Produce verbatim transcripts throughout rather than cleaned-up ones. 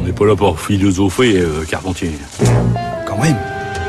n'est pas là pour philosopher, euh, Carpentier. Quand même.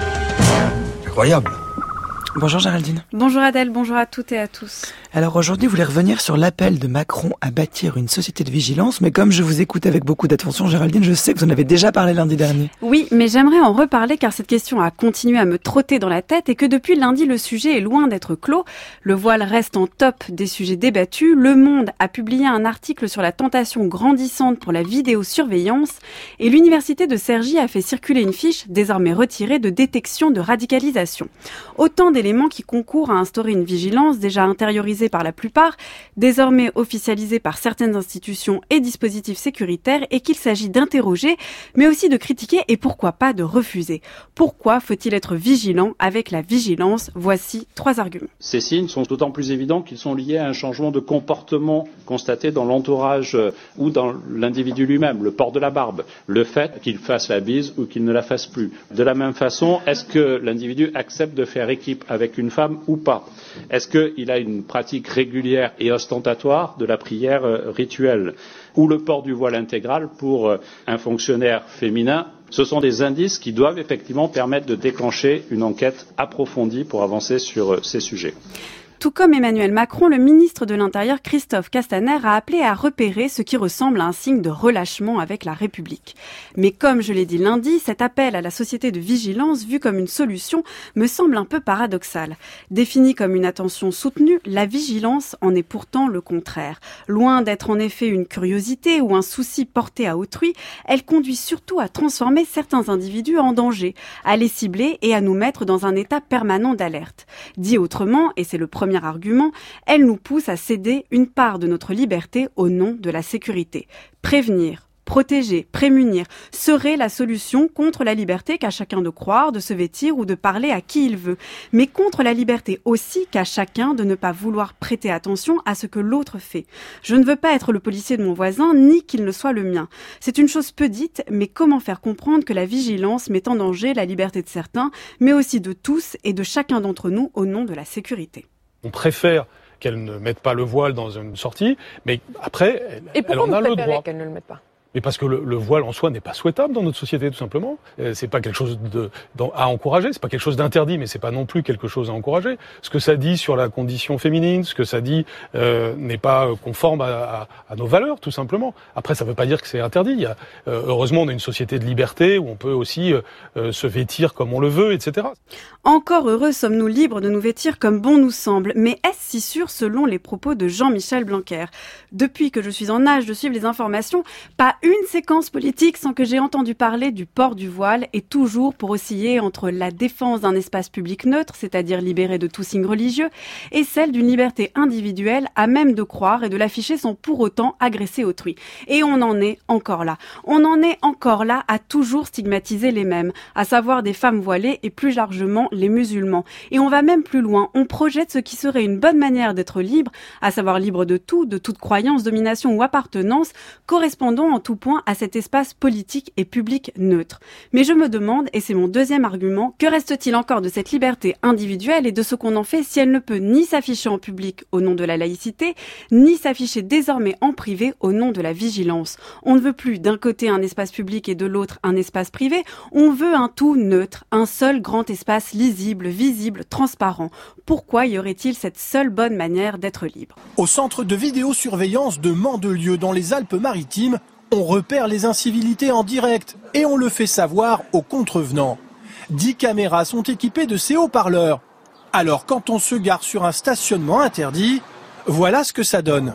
Incroyable. Bonjour Géraldine. Bonjour Adèle, bonjour à toutes et à tous. Alors aujourd'hui, vous voulez revenir sur l'appel de Macron à bâtir une société de vigilance, mais comme je vous écoute avec beaucoup d'attention, Géraldine, je sais que vous en avez déjà parlé lundi dernier. Oui, mais j'aimerais en reparler car cette question a continué à me trotter dans la tête et que depuis lundi, le sujet est loin d'être clos. Le voile reste en top des sujets débattus. Le Monde a publié un article sur la tentation grandissante pour la vidéosurveillance et l'université de Cergy a fait circuler une fiche, désormais retirée, de détection de radicalisation. Autant d'éléments qui concourent à instaurer une vigilance déjà intériorisée par la plupart, désormais officialisée par certaines institutions et dispositifs sécuritaires et qu'il s'agit d'interroger, mais aussi de critiquer et pourquoi pas de refuser. Pourquoi faut-il être vigilant avec la vigilance ? Voici trois arguments. Ces signes sont d'autant plus évidents qu'ils sont liés à un changement de comportement constaté dans l'entourage ou dans l'individu lui-même, le port de la barbe, le fait qu'il fasse la bise ou qu'il ne la fasse plus. De la même façon, est-ce que l'individu accepte de faire équipe avec une femme ou pas ? Est-ce qu'il a une pratique régulière et ostentatoire de la prière euh, rituelle ou le port du voile intégral pour euh, un fonctionnaire féminin? Ce sont des indices qui doivent effectivement permettre de déclencher une enquête approfondie pour avancer sur euh, ces sujets. Tout comme Emmanuel Macron, le ministre de l'Intérieur Christophe Castaner a appelé à repérer ce qui ressemble à un signe de relâchement avec la République. Mais comme je l'ai dit lundi, cet appel à la société de vigilance, vu comme une solution, me semble un peu paradoxal. Définie comme une attention soutenue, la vigilance en est pourtant le contraire. Loin d'être en effet une curiosité ou un souci porté à autrui, elle conduit surtout à transformer certains individus en danger, à les cibler et à nous mettre dans un état permanent d'alerte. Dit autrement, et c'est le premier Premier argument, elle nous pousse à céder une part de notre liberté au nom de la sécurité. Prévenir, protéger, prémunir serait la solution contre la liberté qu'a chacun de croire, de se vêtir ou de parler à qui il veut, mais contre la liberté aussi qu'a chacun de ne pas vouloir prêter attention à ce que l'autre fait. Je ne veux pas être le policier de mon voisin, ni qu'il ne soit le mien. C'est une chose peu dite, mais comment faire comprendre que la vigilance met en danger la liberté de certains, mais aussi de tous et de chacun d'entre nous au nom de la sécurité ? On préfère qu'elle ne mette pas le voile dans une sortie, mais après, elle, elle en a le droit. Qu'elle ne le mette pas ? Mais parce que le, le voile en soi n'est pas souhaitable dans notre société, tout simplement. Euh, c'est pas quelque chose de, à encourager, c'est pas quelque chose d'interdit, mais c'est pas non plus quelque chose à encourager. Ce que ça dit sur la condition féminine, ce que ça dit euh, n'est pas conforme à, à, à nos valeurs, tout simplement. Après, ça veut pas dire que c'est interdit. Il y a, euh, heureusement, on a une société de liberté où on peut aussi euh, se vêtir comme on le veut, et cetera. Encore heureux sommes-nous libres de nous vêtir comme bon nous semble, mais est-ce si sûr selon les propos de Jean-Michel Blanquer ? Depuis que je suis en âge de suivre les informations, pas une séquence politique sans que j'ai entendu parler du port du voile et toujours pour osciller entre la défense d'un espace public neutre, c'est-à-dire libéré de tout signe religieux, et celle d'une liberté individuelle à même de croire et de l'afficher sans pour autant agresser autrui. Et on en est encore là. On en est encore là à toujours stigmatiser les mêmes, à savoir des femmes voilées et plus largement les musulmans. Et on va même plus loin. On projette ce qui serait une bonne manière d'être libre, à savoir libre de tout, de toute croyance, domination ou appartenance, correspondant en tout point à cet espace politique et public neutre. Mais je me demande, et c'est mon deuxième argument, que reste-t-il encore de cette liberté individuelle et de ce qu'on en fait si elle ne peut ni s'afficher en public au nom de la laïcité, ni s'afficher désormais en privé au nom de la vigilance. On ne veut plus d'un côté un espace public et de l'autre un espace privé, on veut un tout neutre, un seul grand espace lisible, visible, transparent. Pourquoi y aurait-il cette seule bonne manière d'être libre ? Au centre de vidéosurveillance de Mandelieu dans les Alpes-Maritimes, on repère les incivilités en direct et on le fait savoir aux contrevenants. Dix caméras sont équipées de ces haut-parleurs. Alors quand on se gare sur un stationnement interdit, voilà ce que ça donne.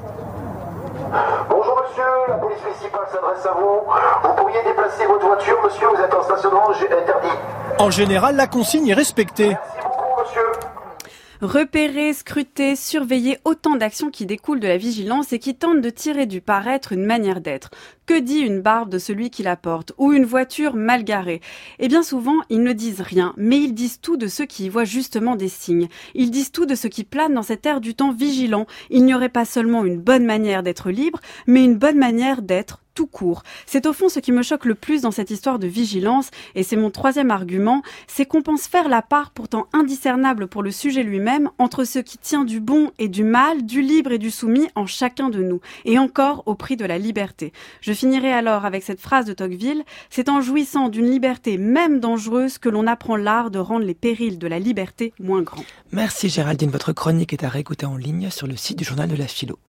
Bonjour monsieur, la police municipale s'adresse à vous. Vous pourriez déplacer votre voiture, monsieur, vous êtes en stationnement interdit. En général, la consigne est respectée. Merci beaucoup monsieur. Repérer, scruter, surveiller, autant d'actions qui découlent de la vigilance et qui tentent de tirer du paraître une manière d'être. Que dit une barbe de celui qui la porte ou une voiture mal garée ? Et bien souvent, ils ne disent rien, mais ils disent tout de ceux qui y voient justement des signes. Ils disent tout de ce qui plane dans cet air du temps vigilant. Il n'y aurait pas seulement une bonne manière d'être libre, mais une bonne manière d'être tout court. C'est au fond ce qui me choque le plus dans cette histoire de vigilance, et c'est mon troisième argument, c'est qu'on pense faire la part pourtant indiscernable pour le sujet lui-même entre ce qui tient du bon et du mal, du libre et du soumis en chacun de nous, et encore au prix de la liberté. Je finirai alors avec cette phrase de Tocqueville, c'est en jouissant d'une liberté même dangereuse que l'on apprend l'art de rendre les périls de la liberté moins grands. Merci Géraldine, votre chronique est à réécouter en ligne sur le site du Journal de la Philo.